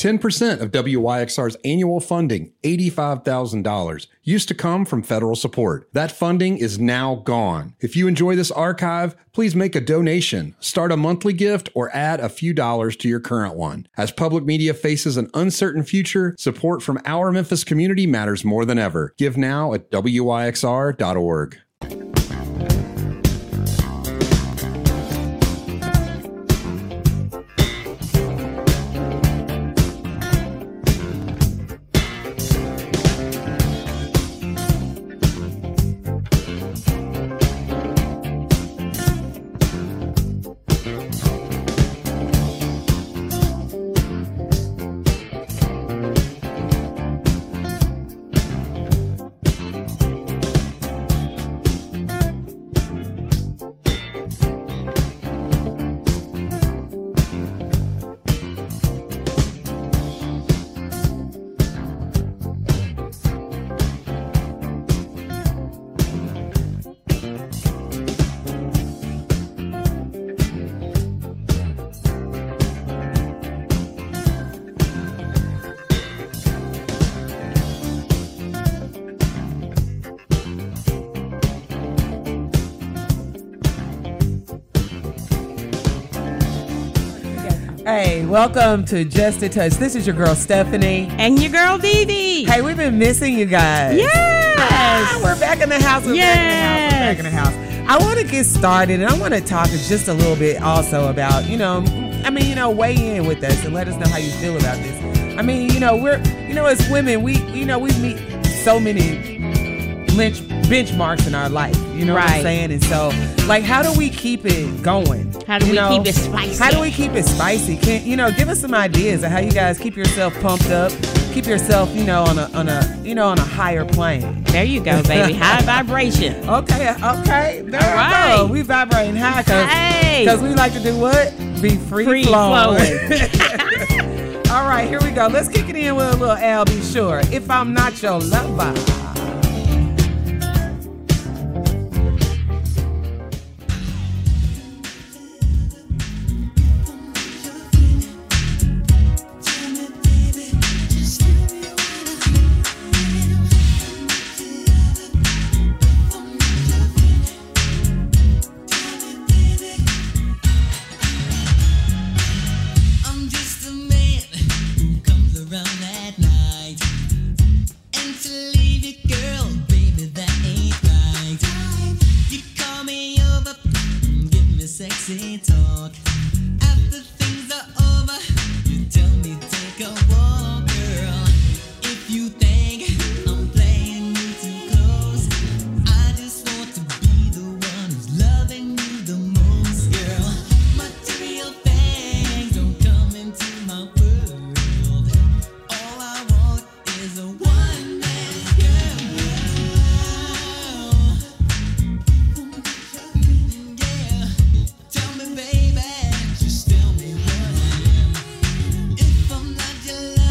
10% of WYXR's annual funding, $85,000, used to come from federal support. That funding is now gone. If you enjoy this archive, please make a donation, start a monthly gift, or add a few dollars to your current one. As public media faces an uncertain future, support from our Memphis community matters more than ever. Give now at WYXR.org. Hey, welcome to Just a Touch. This is your girl, Stephanie. And your girl, Vivi. Hey, we've been missing you guys. Yes. We're back in the house. We're back in the house. I want to get started, and I want to talk just a little bit also about, weigh in with us and let us know how you feel about this. I mean, as women, we meet so many benchmarks in our life, you know what I'm saying? And so, like, how do we keep it going? How do we keep it spicy? How do we keep it spicy? Give us some ideas of how you guys keep yourself pumped up, keep yourself, on a higher plane. There you go, baby. High vibration. Okay. There we go. We vibrating high because we like to do what? Be free flowing. All right, here we go. Let's kick it in with a little Al B. Sure. If I'm not your lover. Just tell me what I am. If I'm not your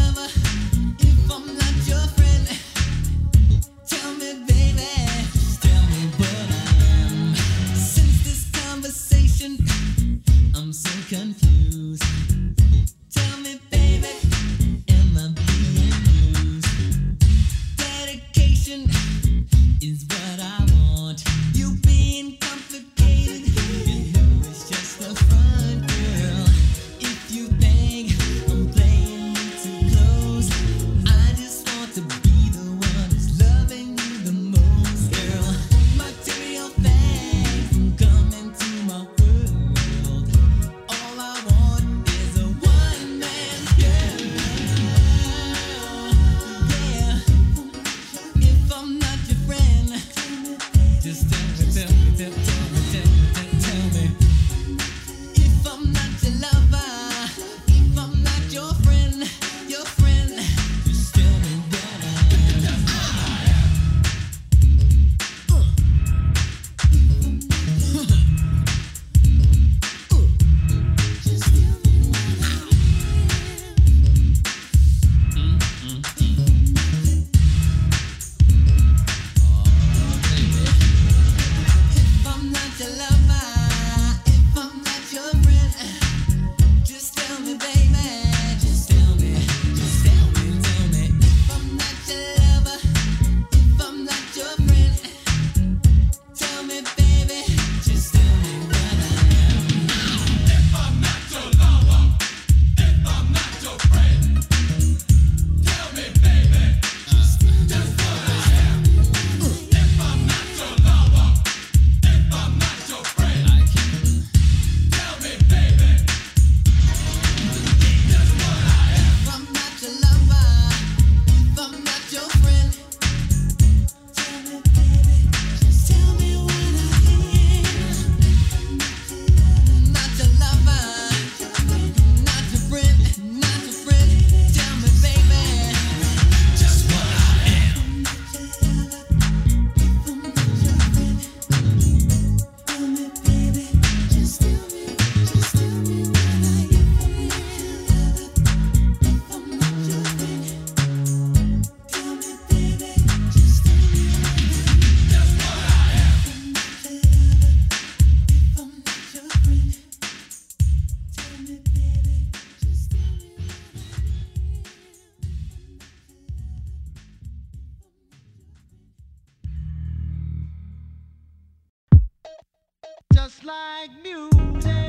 Just like music.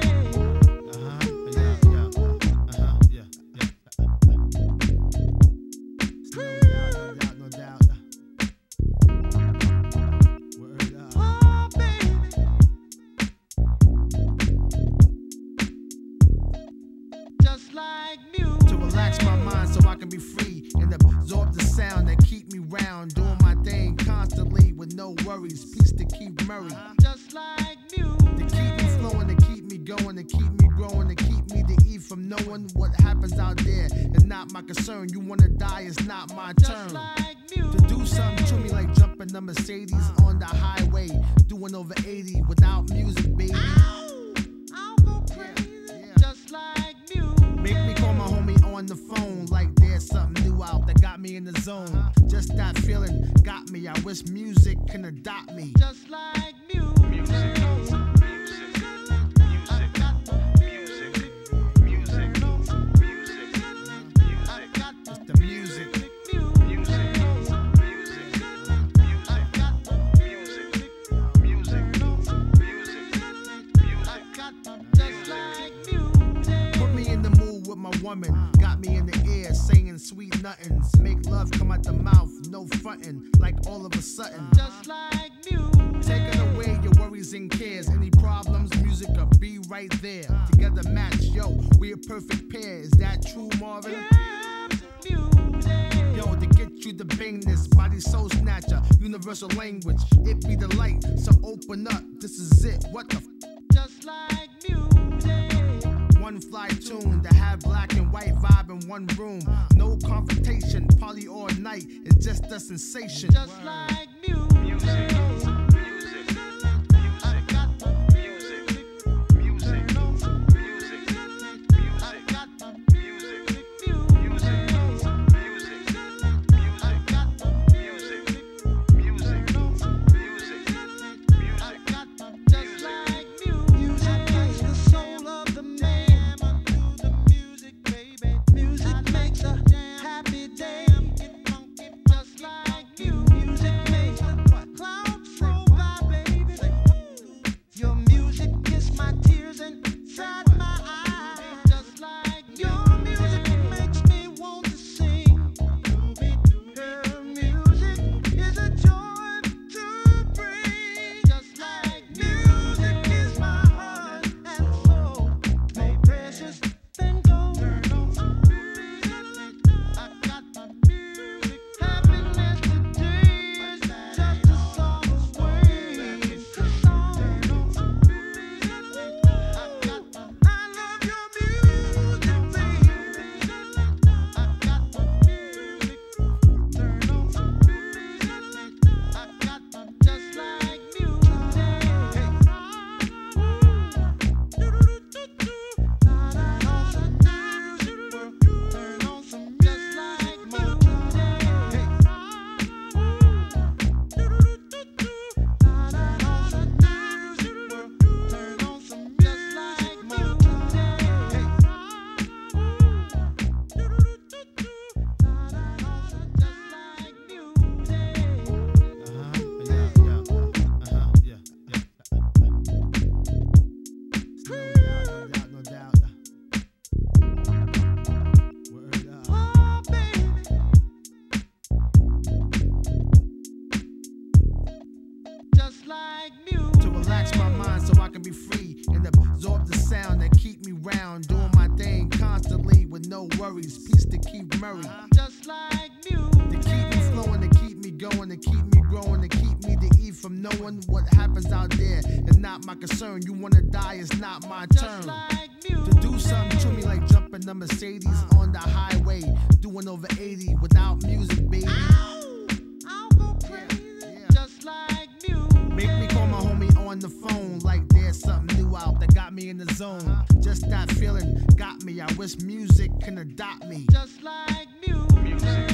No doubt. Oh, baby. Just like music. To relax my mind so I can be free and absorb the sound that keep me round, doing my thing constantly with no worries. Peace to keep Murray. Just like music. To keep me flowing, to keep me going, to keep me growing, to keep me to eat from knowing what happens out there. It's not my concern. You wanna die, it's not my turn. Like to do something to me like jumping the Mercedes on the highway, doing over 80 without music, baby. I'll go crazy. Yeah. Just like music. Make me call my homie on the phone like there's something new out that got me in the zone. Just that feeling got me. I wish music can adopt me. Just like music. Woman got me in the air saying sweet nothings, make love come out the mouth, no frontin', like all of a sudden. Just like music. Taking away your worries and cares, any problems, music will be right there. Together match, yo, we a perfect pair. Is that true, Marvin? Yeah, music. Yo, to get you the bangness, body soul snatcher, universal language, it be the light, so open up, this is it, what the just like music. One fly tune to have black and white vibe in one room. No confrontation, party all night. It's just a sensation. Just like music. You wanna die, it's not my turn. Like to do something to me like jumping the Mercedes on the highway, doing over 80 without music, baby. I'll go crazy. Yeah. Just like music. Make me call my homie on the phone like there's something new out that got me in the zone. Just that feeling got me. I wish music can adopt me. Just like music.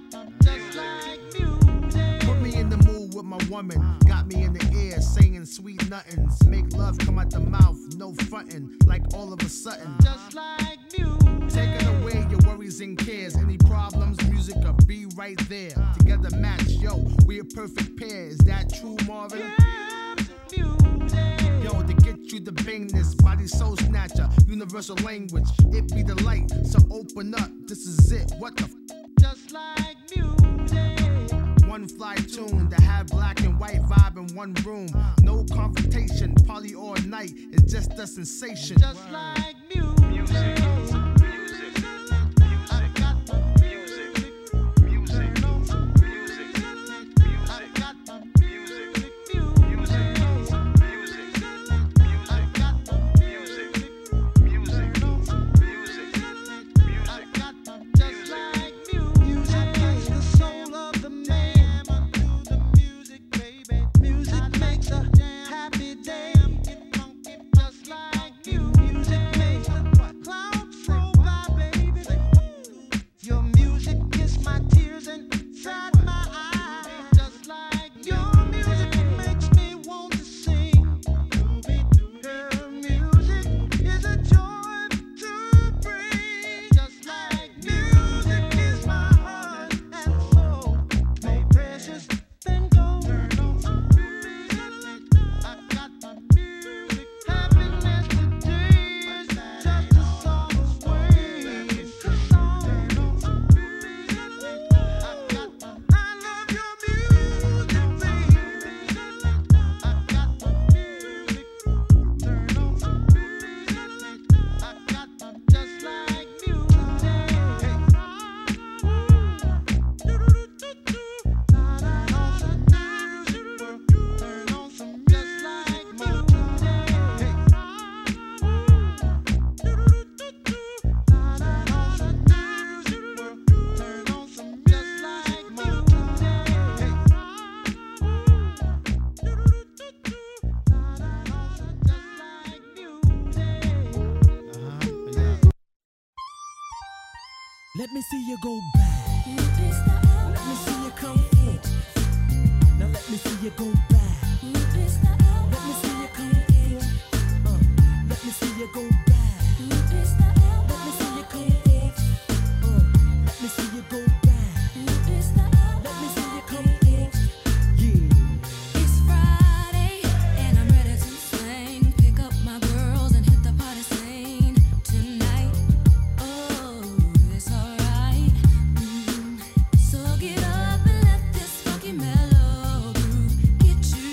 Woman got me in the air saying sweet nothings. Make love come out the mouth, no frontin', like all of a sudden. Just like music. Taking away your worries and cares. Any problems, music will be right there. Together match, yo, we a perfect pair. Is that true, Marvin? Yo, to get you to bang this body soul snatcher, universal language, it be the light. So open up, this is it. What the just like music. One fly tune to have black and white vibe in one room. No confrontation, party all night. It's just a sensation. Just like music. Let me see you go back. Let me see you come forward. Now let me see you go back. Let me see you come forward. Let me see you go back. Let me see you come forward. Let me see you go back. Let me see you come forward. Yeah. It's Friday and I'm ready to sing. Pick up my girls and hit the party scene tonight. Oh, it's alright. So get up and let this funky mellow groove get you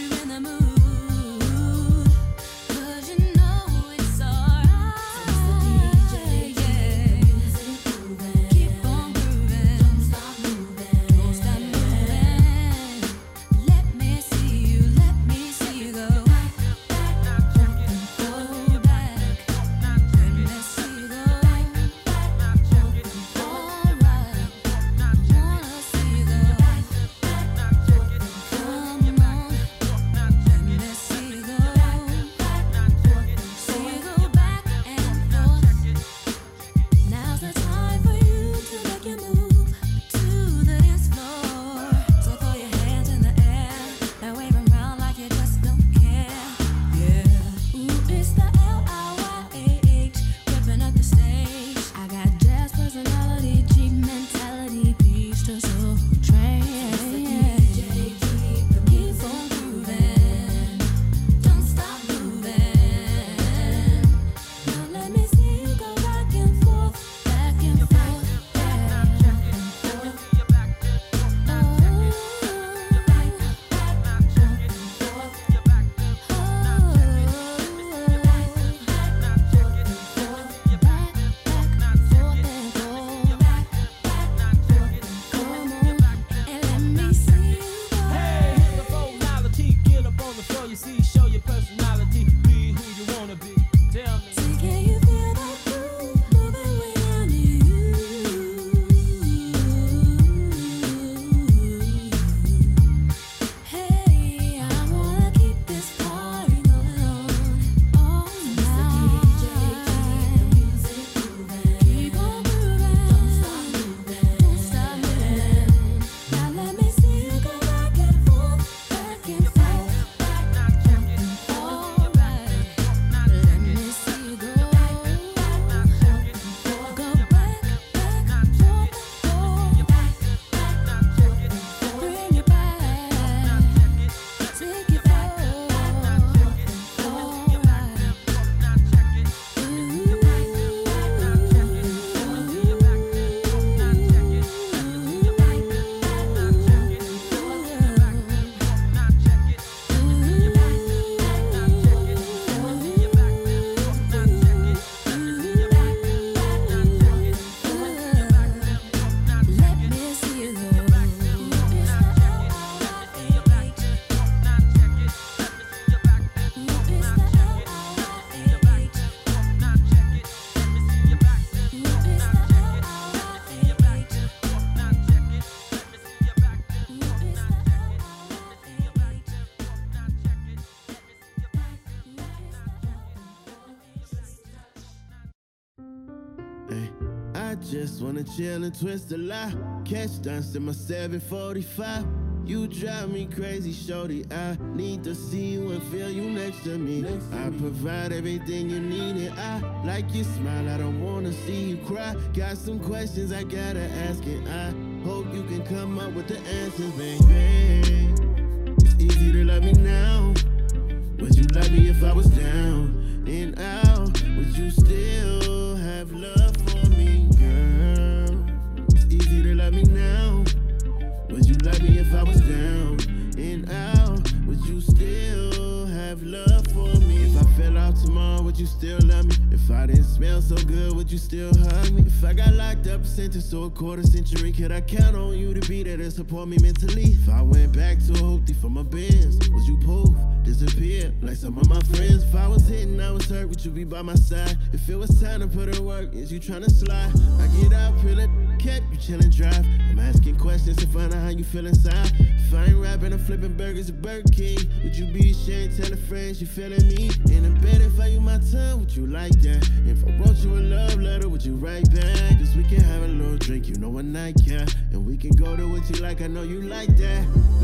I just wanna chill and twist a lie. Catch dust in my 745. You drive me crazy, shorty. I need to see you and feel you next to me. I provide everything you need, and I like your smile. I don't wanna see you cry. Got some questions I gotta ask, and I hope you can come up with the answers, baby. It's easy to love me now. Would you love me if I was down and out? Would you still have love for me, girl? It's easy to love me now. Would you love me if I was down and out? Would you still have love for me? If I fell out tomorrow, would you still love me? If I didn't smell so good, would you still hug me? If I got locked up, sentenced to a quarter century, could I count on you to be there to support me mentally? If I went back to a hoopty for my bins, would you poof, disappear like some of my friends? If I was hitting, I was hurt, would you be by my side? If it was time to put in work, is you tryna slide? I get out, peel it, kept you chillin' drive. I'm asking questions to find out how you feel inside. If I ain't rapping, I'm flipping burgers at Burger King. Would you be ashamed, telling friends you feeling me? In a bed, if I use my tongue, would you like that? If I wrote you a love letter, would you write back? Cause we can have a little drink, you know when I care. And we can go to what you like, I know you like that.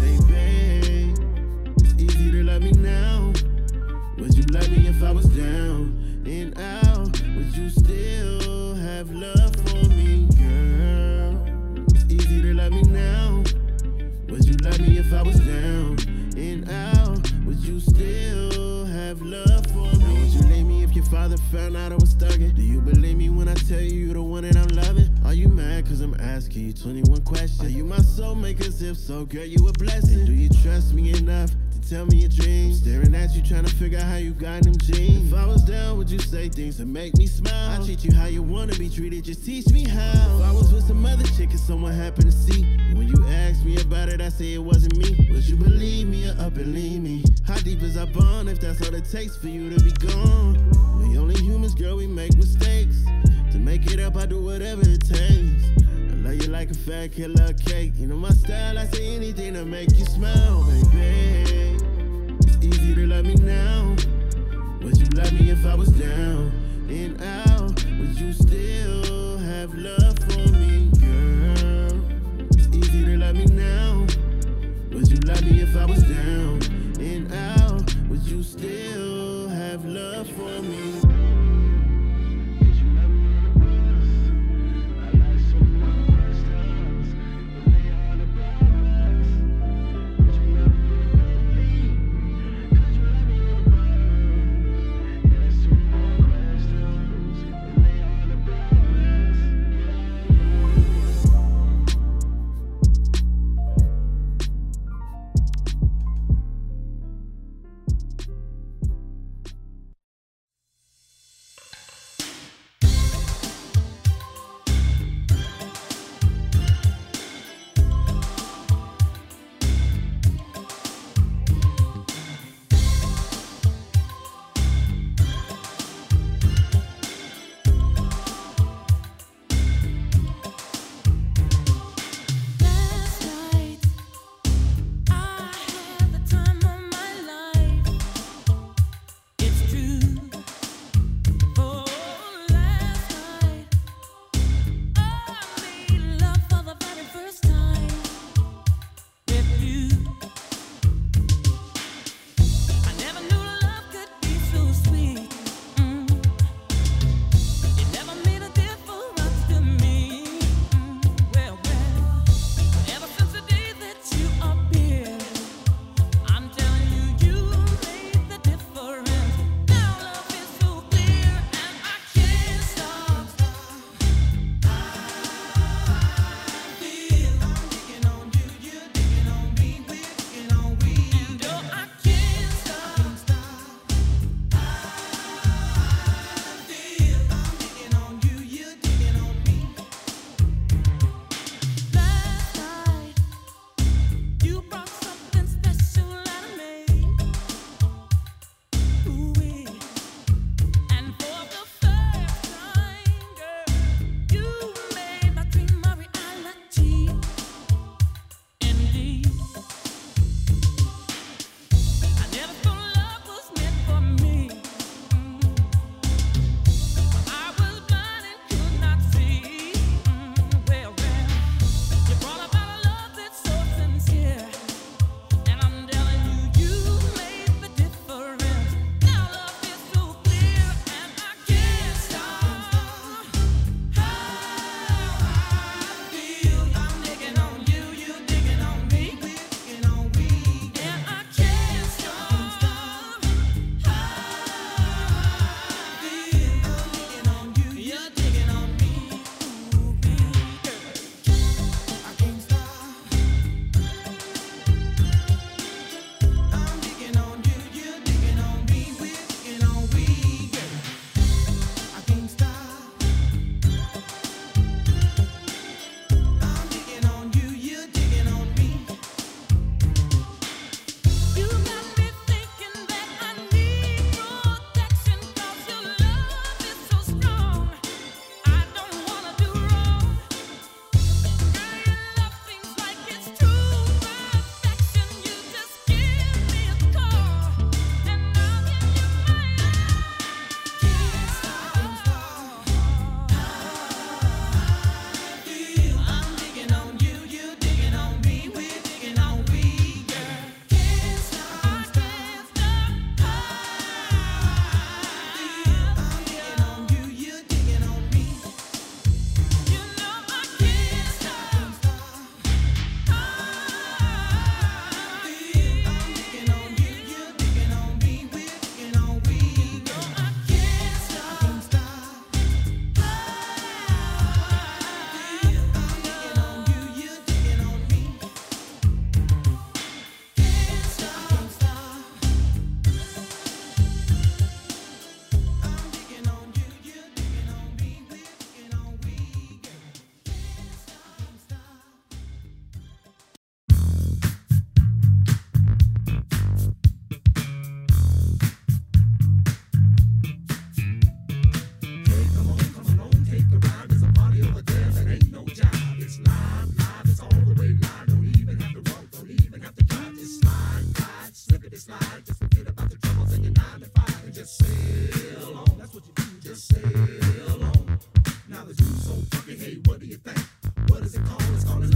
Baby, it's easy to love me now. Would you love me if I was down and out? Would you still have love for me, girl? It's easy to love me now. Would you love me if I was down and out? Would you still have love for me? Now would you leave me if your father found out I was thugging? Do you believe me when I tell you you're the one that I'm loving? Are you mad cause I'm asking you 21 questions? Are you my soulmate? Cause if so, girl, you a blessing. And do you trust me enough to tell me your dreams? I'm staring at you trying to figure out how you got them jeans. If I was down, would you say things that make me smile? I treat you how you wanna be treated, just teach me how. If I was with some other chick and someone happened to see, and when you asked me about it, I say it wasn't me. Would you believe me or up and leave me? How deep is our bond if that's all it takes for you to be gone? We only humans, girl, we make mistakes. To make it up, I do whatever it takes. I love you like a fat killer cake. You know my style, I say anything to make you smile, baby. It's easy to love me now. Would you love me if I was down and out? Would you still have love for me, girl? It's easy to love me now. Would you love me if I was down and out? Would you still have love for me?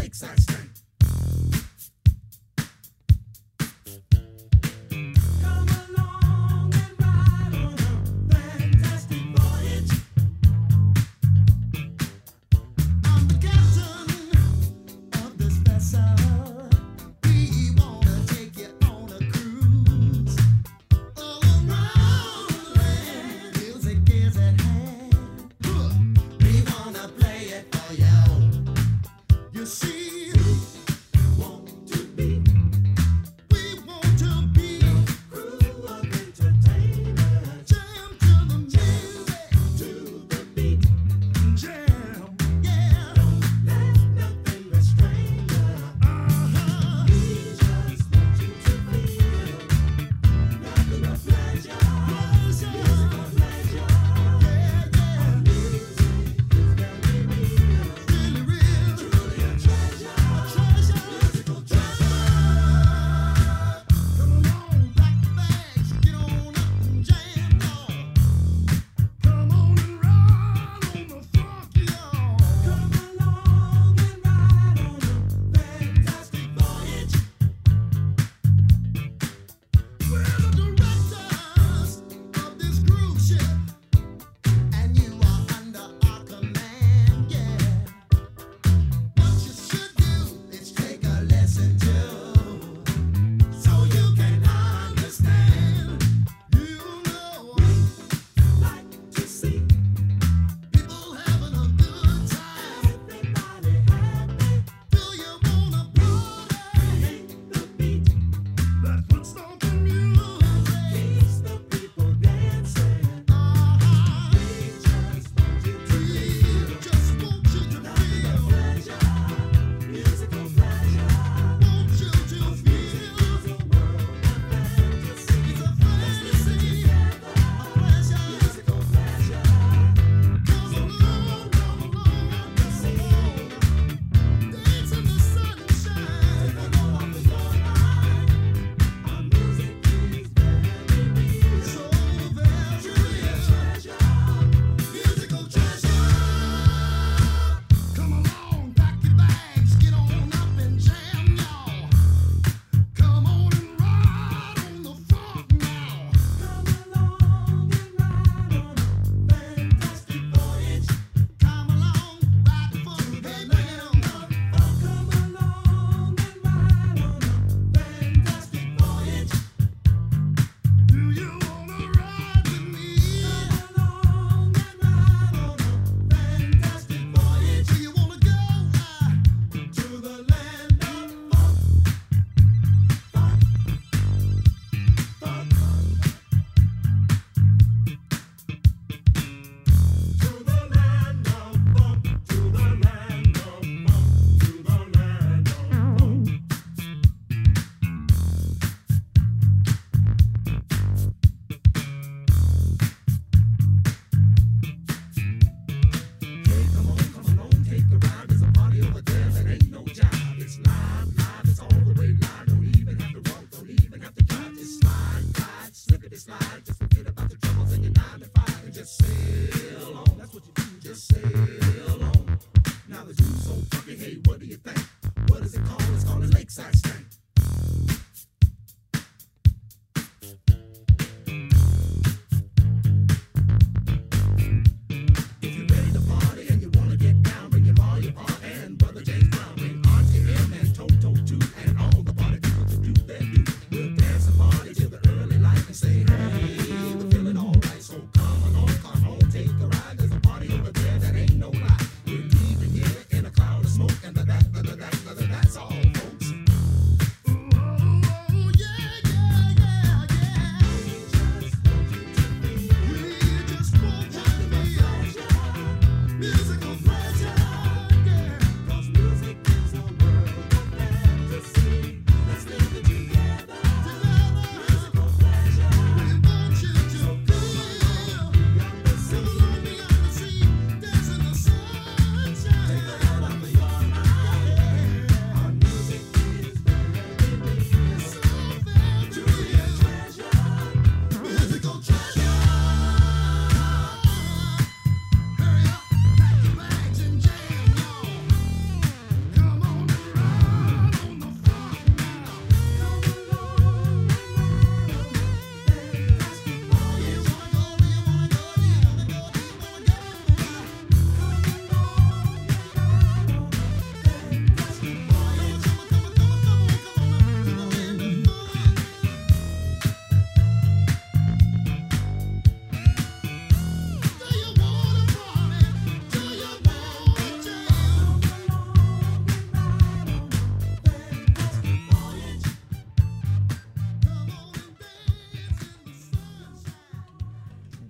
Lakeside Stank. Come along and ride on a fantastic voyage. I'm the captain of this vessel. We wanna take you on a cruise all around the land. Music is at hand. We wanna play it for you. You see, we want to be crew of entertainers. Jam to the music, to the beat. Jam, yeah. Don't let nothing restrain you. We just want you to feel nothing but pleasure. Musical pleasure. Yeah, yeah. Music is very real. Really real. Truly a treasure.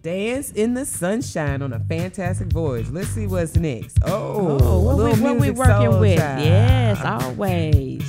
Dance in the Sunshine on a Fantastic Voyage. Let's see what's next. Oh, what we music working soul with? child. Yes, always.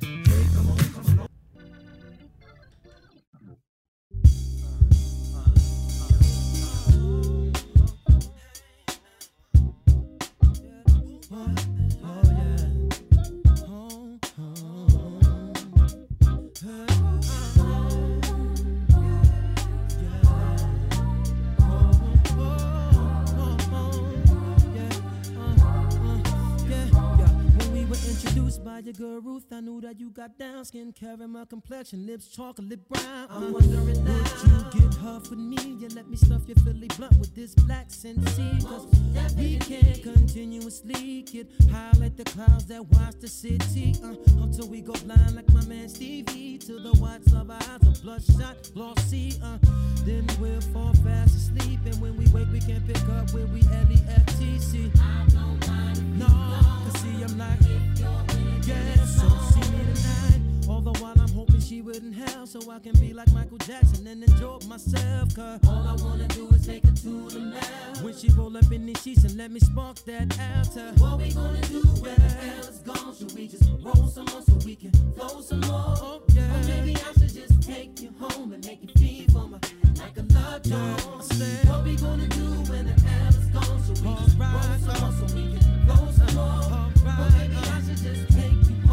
Your girl Ruth, I knew that you got down skin, caramel complexion, lips chocolate brown. I'm wondering now, would you get huff with me? You let me stuff your Philly blunt with this black Sensi, cause we can't continuously get high like the clouds that watch the city, until we go blind like my man Stevie, to the whites of our eyes are bloodshot, glossy, then we'll fall fast asleep, and when we wake we can't pick up where we LEFTC. I don't mind, no, cause see I'm like, yeah, so see me tonight. All the while I'm hoping she wouldn't hell, so I can be like Michael Jackson and enjoy myself. Cause all I wanna do is take her to the mouth. When she roll up in these sheets and let me spark that altar. What we gonna do when the hell is gone? Should we just roll some more so we can flow some more? Oh, yeah. Or maybe I should just take you home and make you feel for me like a love song. What we gonna do when the hell is gone? Should we just roll some more so we can flow some more? Or maybe I should just take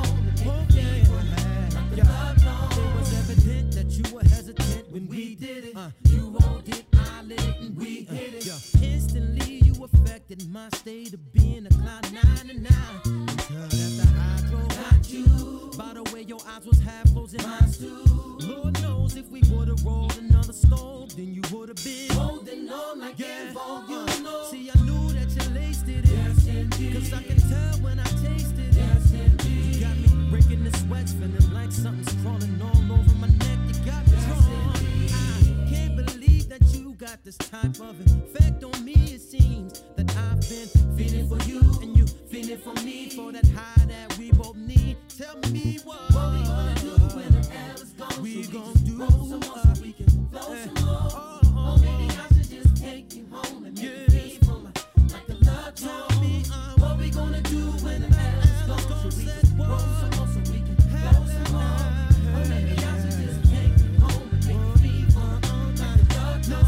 it was evident that you were hesitant when we did it. You rolled it, I lit it, and we hit it. Instantly, you affected my state of being a cloud 99. Until after hydro got you, by the way your eyes was half closed and mine too. Lord knows if we would've rolled another stove, then you would've been holding on like you know. See, I knew that you laced it, yes, indeed. Cause I can tell when I tasted it, yes, indeed. You got me breaking the sweats, feeling like something's crawling all over my neck. You got me drawn. I can't believe that you got this type of effect on me. It seems that I've been feeling for you and you feeling for me, for that high that we both need. Tell me what we gonna do when the hell is gone. We gonna do some more so we can flow some more. Or maybe I should just take you home and make you feel for me like a love song. Tell me what we gonna do when the hell is gone. Should we just roll some more so we can flow some more? Or maybe I should just take you home and make you feel for me like a love song.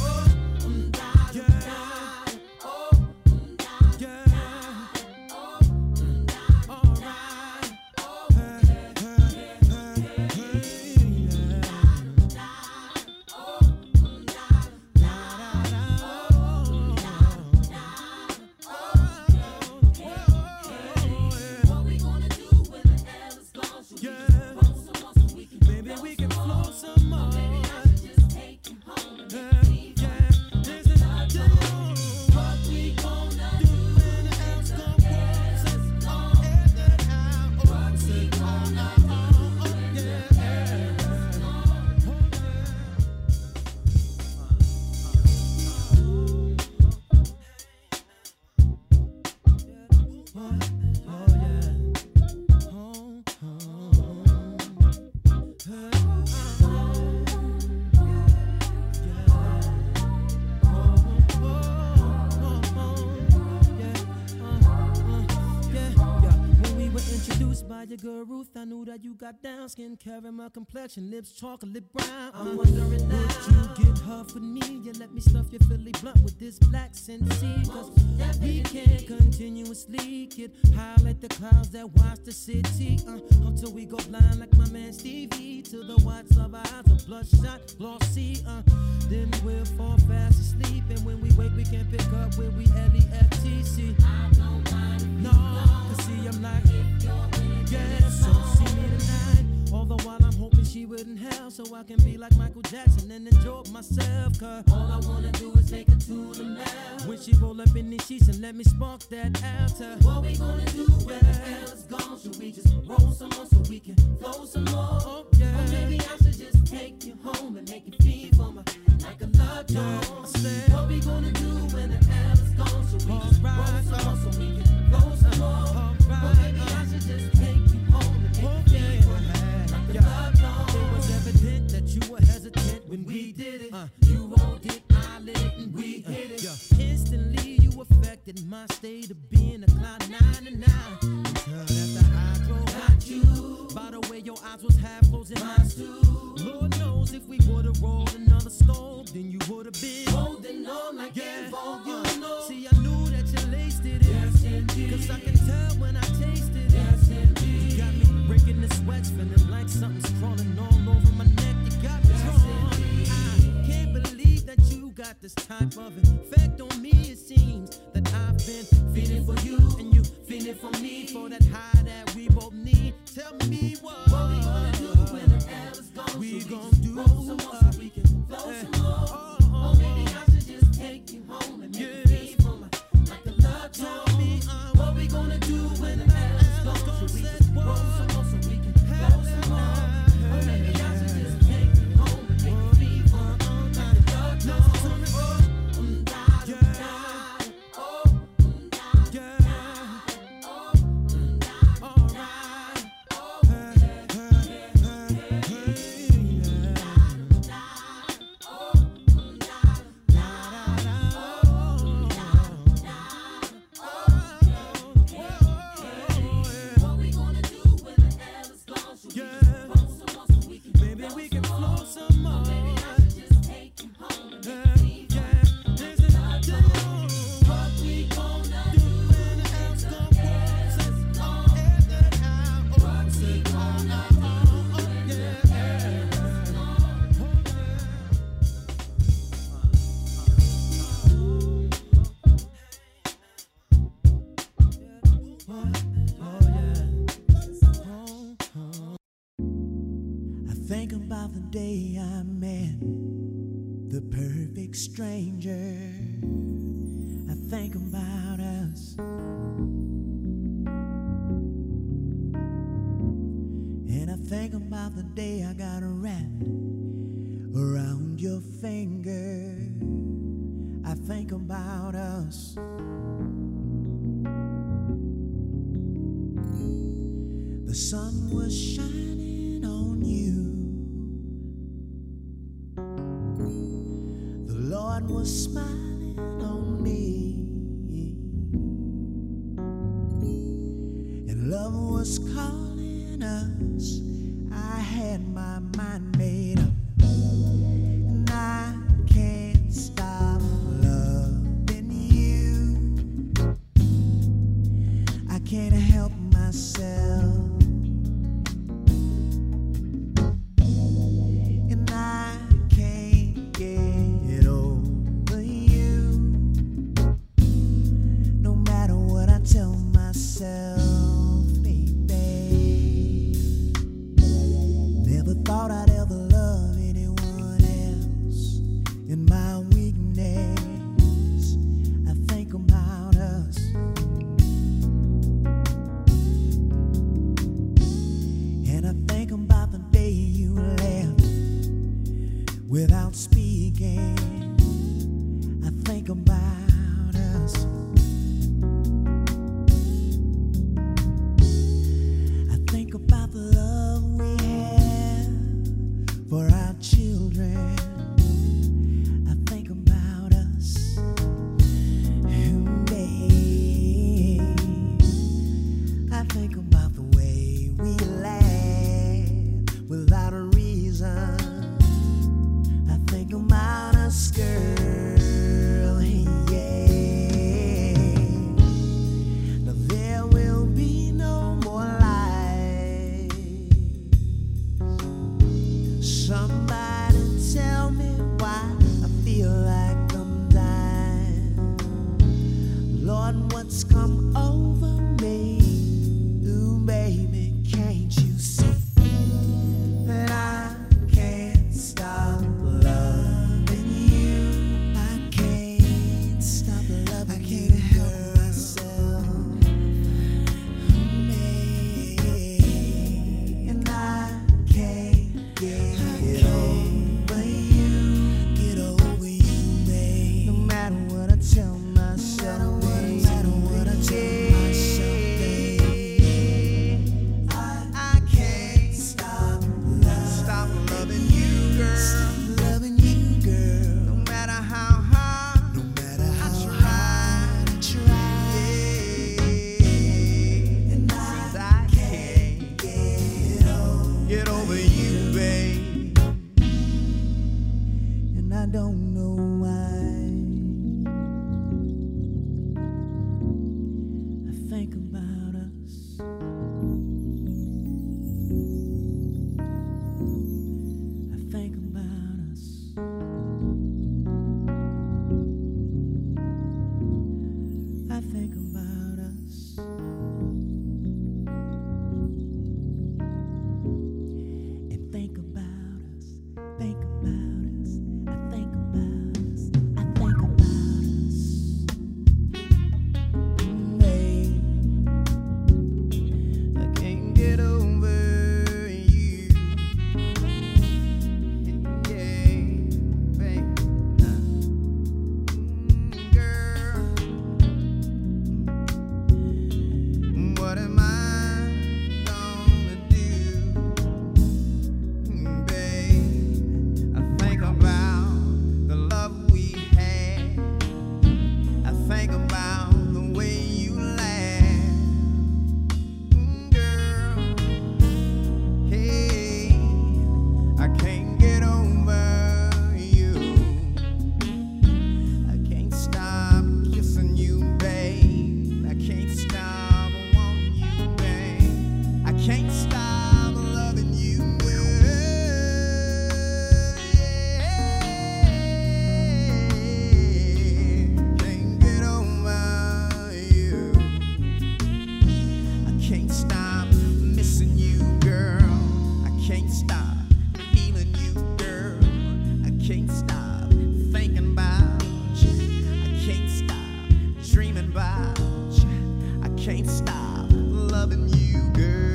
Your girl Ruth, I knew that you got down skin, caramel complexion, lips chocolate brown. I'm wondering now, would you get huff with me? You let me stuff your Philly blunt with this black Sensi, cause we can't continuously get high like the clouds that watch the city, until we go blind like my man Stevie, to the whites of our eyes are bloodshot, glossy, then we'll fall fast asleep, and when we wake we can't pick up where we LEFTC. I don't mind, no, cause see I'm like, yeah, so see me tonight. All the while I'm hoping she wouldn't hell, so I can be like Michael Jackson and enjoy myself. Cause all I wanna do is take her to the mouth. When she roll up in these sheets and let me spark that altar. What we gonna do when the hell is gone? Should we just roll some more so we can flow some more? Oh, yeah. Or maybe I should just take you home and make you feel for me like a love song. What we gonna do when the hell is gone? Should we just roll some more so we can flow some more? Or maybe I should just take you home and make you feel for me like a love song. It was evident that you were hesitant when we did it. You rolled it, I lit it. now. Until that the hydro got you. By the way, your eyes was half closed and mine too. Lord knows if we would've rolled another stone, then you would've been holding on like involved, you know. See, I knew that you laced it in. Yes, indeed. Cause I can tell when I tasted it. Yes, indeed. You got me breaking the sweats, feeling like something's crawling all over my neck. You got me drawn. I can't believe that you got this type of effect on me. It seems that I've been feeling for you, and you feeling for me, for that high that we both need. Tell me what we gonna do when the hell is gone. We gonna do some more so we can flow some more. Or maybe I should just take you home and make you feel for my like the love. Tell me what we gonna do when the hell is gone. Should we just roll some more so we can flow some more? Or maybe I should just take you home and make you feel for my like the love. No, think about the day I met the perfect stranger. I think about us. And I think about the day I got wrapped around your finger. I think about us. The sun was shining on you. The Lord was smiling on me. And love was calling us. I had my mind made up. And I can't stop loving you. I can't help myself. Thought I'd ever love anyone else. In my weakness, I think about us. And I think about the day you left without speaking. I think about us. I think about the love we had for our children. I think about us. And babe, I think about the way we laughed without a reason. I think about us, girl, yeah. loving you, girl.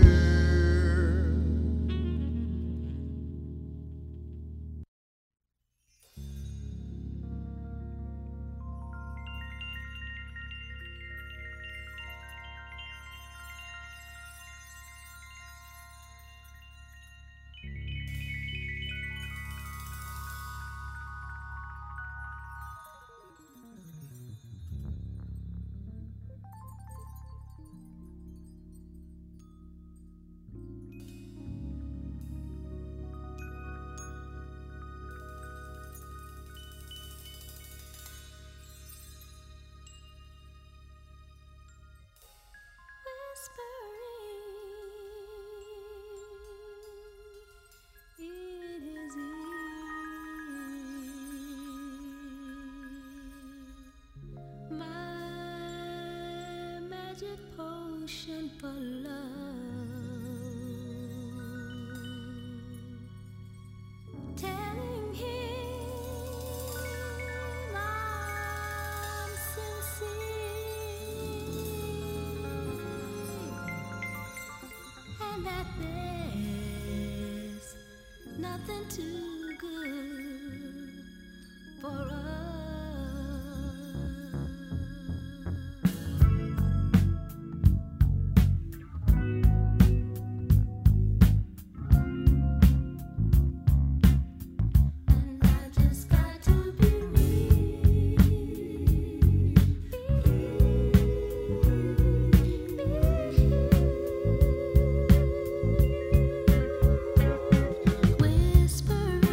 Potion for love, telling him I'm sincere and that there's nothing too good for us. Whispering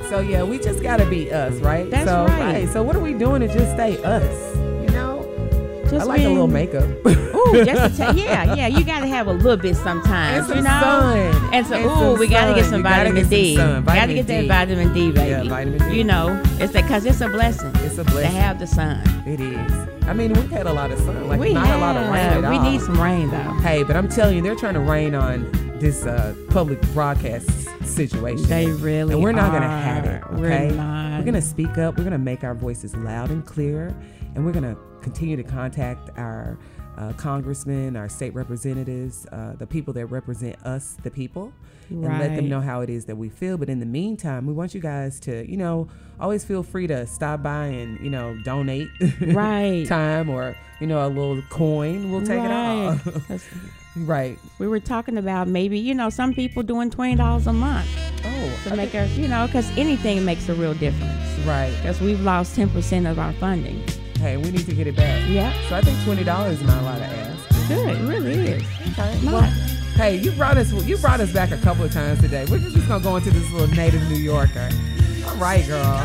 So yeah, we just gotta be us, right? That's so, right. So what are we doing to just stay us? You know, Just I like a little makeup. Ooh, just to yeah. You gotta have a little bit sometimes, And some you know. sun. And so, And ooh, some we gotta get sun. some You gotta vitamin get some D. sun. Gotta Vitamin get that D. vitamin D, baby. Yeah, vitamin D. You know, it's because it's a blessing. It's a blessing. to have the sun. It is. I mean, we've had a lot of sun, like We not a lot of rain have. at We all. need some rain though. Hey, but I'm telling you, they're trying to rain on this public broadcast situation. They really And we're not going to are. have it, We're okay? not. We're going to speak up. We're going to make our voices loud and clear. And we're going to continue to contact our congressmen, our state representatives, the people that represent us, the people, and let them Right. know how it is that we feel. But in the meantime, we want you guys to, always feel free to stop by and, donate Right. time or, a little coin. We'll take it all. That's- Right. We were talking about maybe, some people doing $20 a month Oh, to make a, because anything makes a real difference. right. Because we've lost 10% of our funding. Hey, we need to get it back. Yeah. So I think $20 is not a lot to ask. Good, it really is. Okay. Not. Well, hey, you brought us back a couple of times today. We're just gonna go into this little native New Yorker. All right, girl.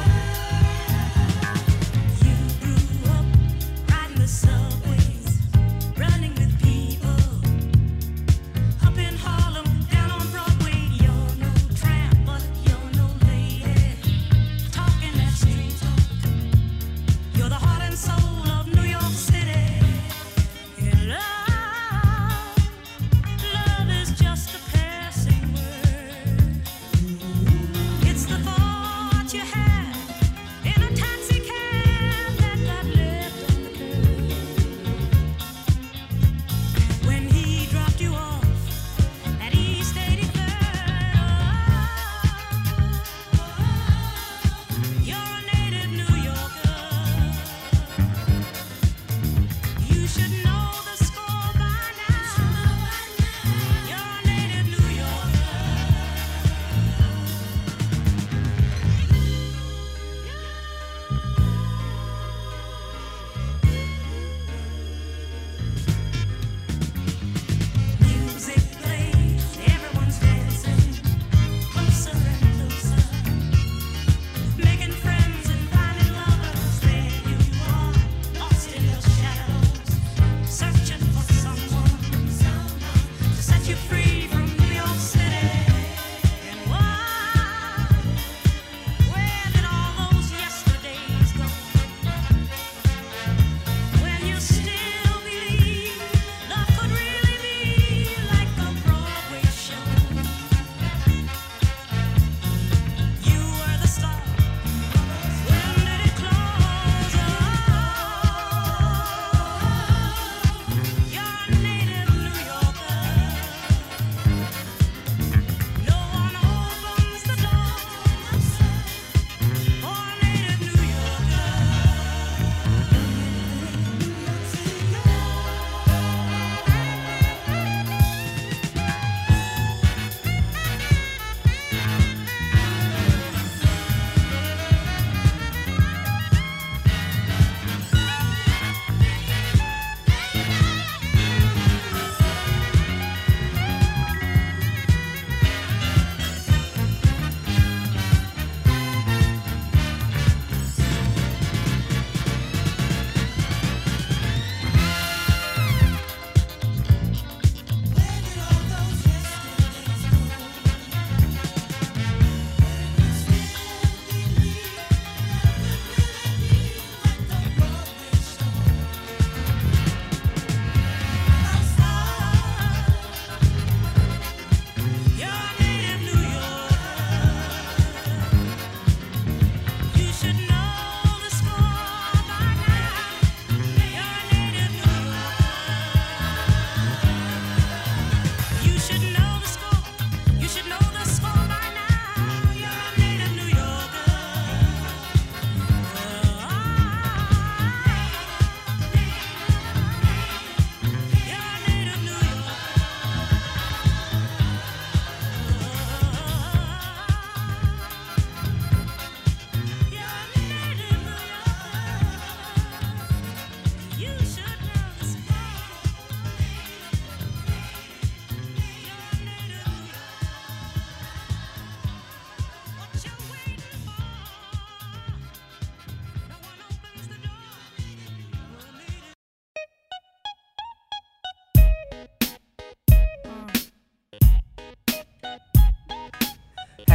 Riding the subways, running with people. Up in Harlem, down on Broadway, you're no tramp, but you're no lady. Talking that street talk, you're the heart and soul of New York City. And love is just a passing word. It's the thought you had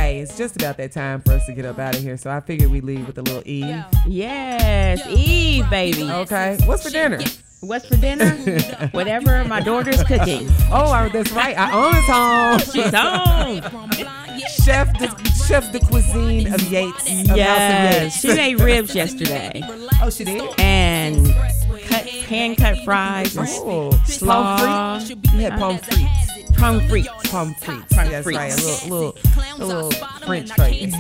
hey, it's just about that time for us to get up out of here. So I figured we'd leave with a little Eve. Yes, Eve, baby. Okay. What's for dinner? What's for dinner? Whatever my daughter's cooking. Oh, that's right. Iona's home. She's home. Chef de cuisine of Yates. Of House of Yes, Yates. she made ribs yesterday Oh, she did? and hand-cut fries and Oh, slaw. You had pommes frites. Pommes frites. Pommes frites. Pommes That's frites. right. A little French fries.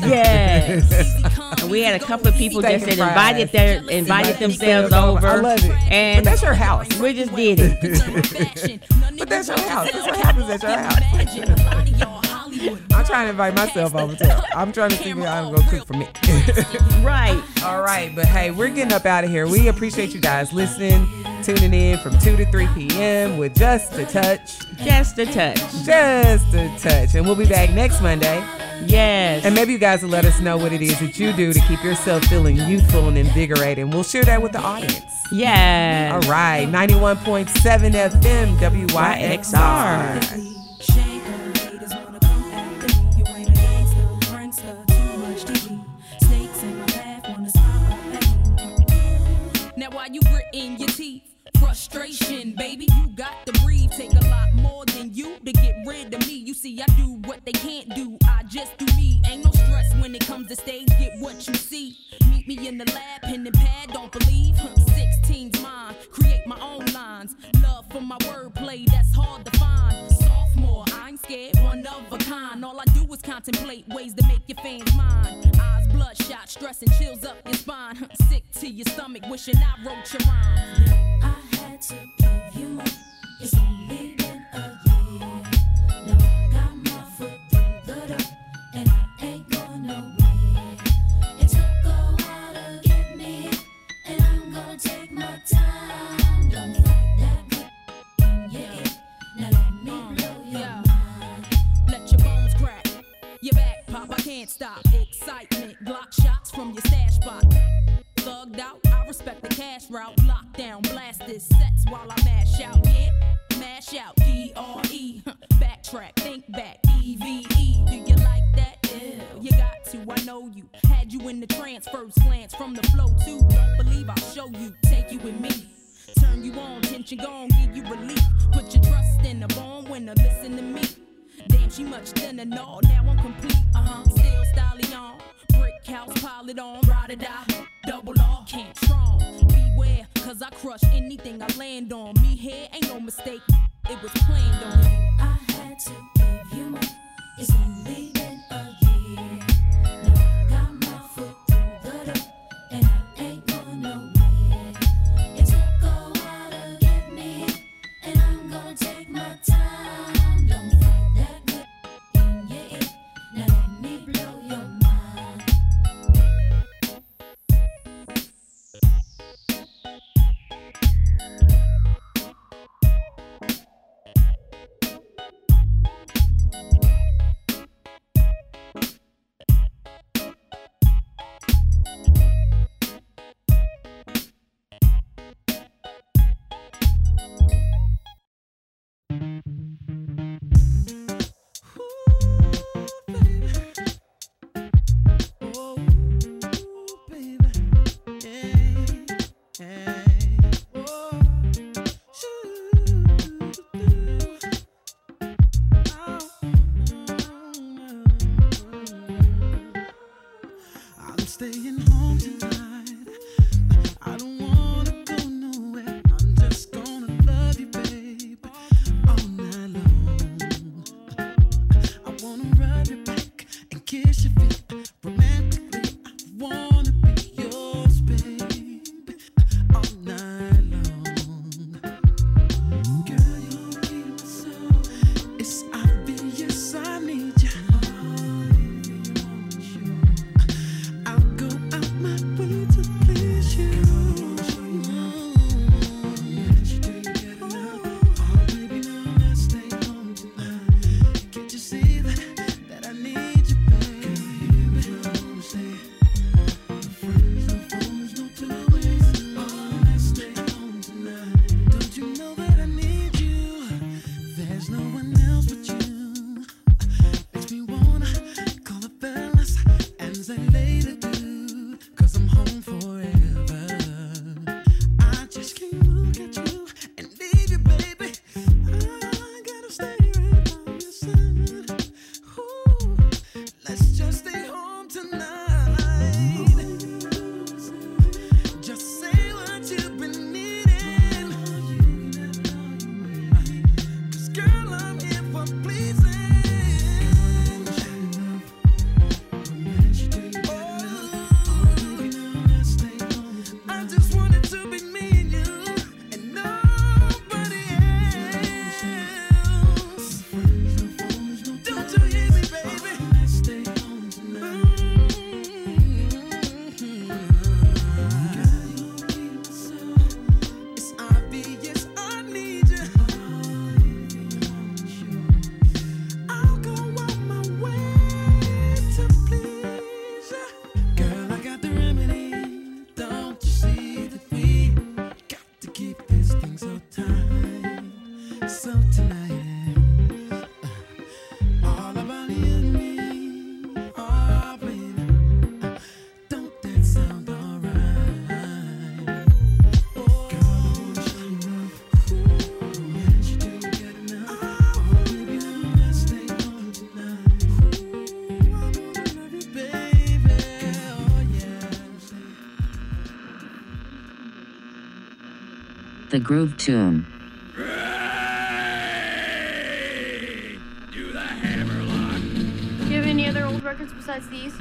Yes. And we had a couple of people Steak just and that fries. invited themselves over. I love it. And But that's your house. we just did it. But that's your house. That's what happens at your house. I'm trying to invite myself over too. I'm trying to figure out how to go cook for me. Right. All right, but hey, we're getting up out of here. We appreciate you guys listening, tuning in from 2 to 3 p.m. with Just a Touch. Just a touch. Just a touch. And we'll be back next Monday. Yes. And maybe you guys will let us know what it is that you do to keep yourself feeling youthful and invigorated. And we'll share that with the audience. Yes. All right, 91.7 FM WYXR. Shame on haters wanna come after me. You ain't a gangster, prankster, too much TV. Snakes in my path wanna smile at me. Now why you gritting your teeth? Frustration, baby, you got to breathe. Take a lot more than you to get rid of me. You see, I do what they can't do. I just do me. Ain't no stress when it comes to stage. Get what you see. Meet me in the lab, pen and pad. Don't believe 16's mine. Create my own lines. Love for my wordplay, that's hard to find. Sophomore, I ain't scared, one of a kind. All I do is contemplate ways to make your fans mine. Eyes bloodshot, stress and chills up your spine. Sick to your stomach, wishing I wrote your rhymes. I had to give you more. It's only been a year. Now I got my foot through the door, and I ain't going nowhere. It took a while to get me here, and I'm gonna take my time. Don't fight that good in your ear. Now let me blow your mind. Let your bones crack, your back pop. I can't stop. Excitement, Glock shots from your stash spot. Thugged out, I respect the cash route. Lockdown, blast this sets while I mash out. Yeah, mash out. DRE, backtrack, think back. EVE, do you like that? Yeah, you got to. I know you. Had you in the trance, first glance from the flow too. Don't believe I'll show you, take you with me. Turn you on, tension gone, give you relief. Put your trust in the born winner, listen to me. Damn, she much thinner, no, now I'm complete. Still styling on. Brick house, pile it on, ride or die, double R, can't strong. Beware, cause I crush anything I land on. Me here ain't no mistake, it was planned on. I had to give you more, it's only been a year. Now I got my foot through the door, and I ain't going nowhere. It took a while to get me here, and I'm gonna take my time. Don't fight that good in your ear, now let me blow your mind. I'm staying home tonight. I don't wanna go nowhere. I'm just gonna love you, babe, all night long. I wanna rub your back and kiss your feet romantically. I wanna be yours, babe, all night long. Girl, you're the key to my soul. It's obvious I need you. I'll go out my way to please you. Oh, baby, now let's stay home tonight. Can't you see that I need you, babe? Just say what you've been needing. 'Cause girl, I'm here for pleasing. I just want it to be me and you and nobody else. Don't you hear me, baby? It's obvious I need you. I'll go on my way to please you. Girl, I got the remedy. Don't you see that we got to keep this thing so tight? So tonight, all about you and me. Oh, baby, don't that sound alright? Oh, girl, you do get enough. Oh, baby, let's stay on tonight. I wanna love you, baby. Oh, yeah. The Groove Tune. Do you have any other old records besides these?